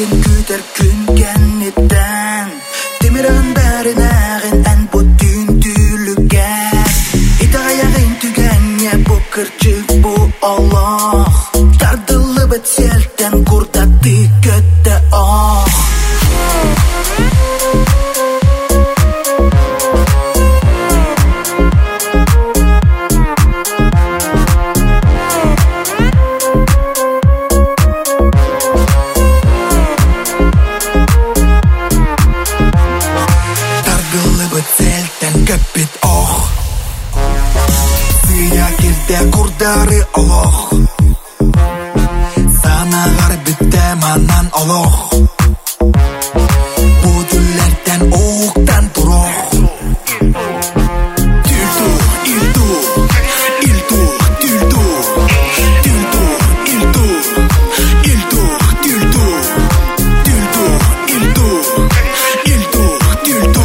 Жүрегін көтер еттен Темірін бәрін ағын ән бұтын түліген Иті аяғын түгенне бұл кірчік бұл Allah Тардылы біт селтен құрдаты көтті Köpit Suya kirde kurdari Allah Sana garbette manan Allah Bu düllerden oğuktan durur Tüldu, ildu Ildu, tüldu Tüldu, ildu Ildu, tüldu Tüldu, ildu Ildu, tüldu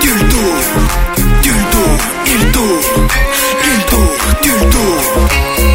Ildu